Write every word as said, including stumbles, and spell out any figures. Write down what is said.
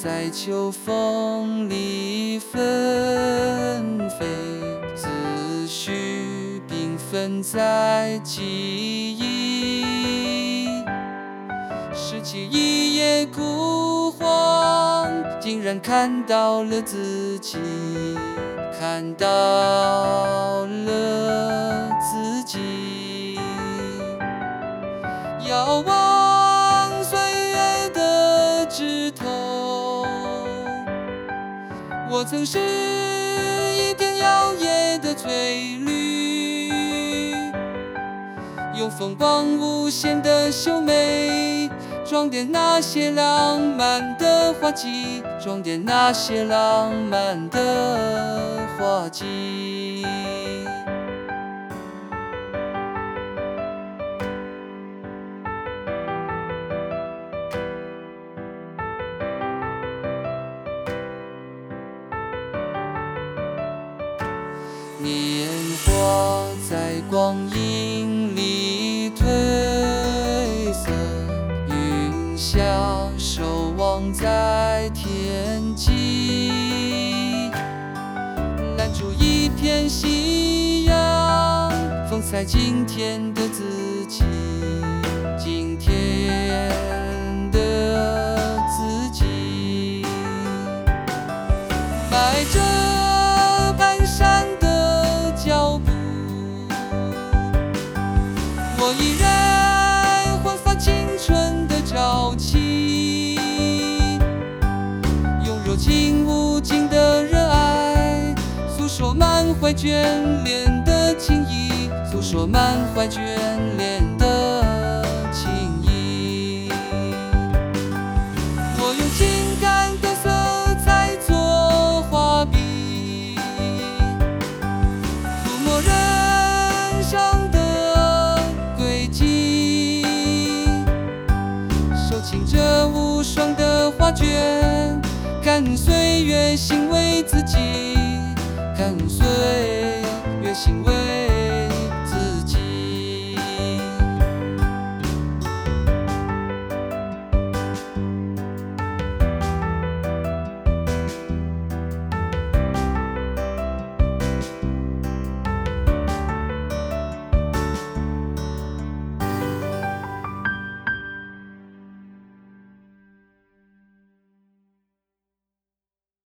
在秋风里纷飞，思绪缤纷在记忆，拾起一页枯黄，竟然看到了自己，看到了自己。遥望岁月的枝头，我曾是一片摇曳的翠绿，用风光无限的秀美，装点那些浪漫的花季，装点那些浪漫的花季。年华在光阴里褪色，云霞守望在天际，拦住一片夕阳，风采今天的自己，今天的自己，迈着蹒跚的脚步，我依然焕发青春的朝气，用柔情无尽的热爱，诉说满怀眷恋的情谊，诉说满怀眷恋的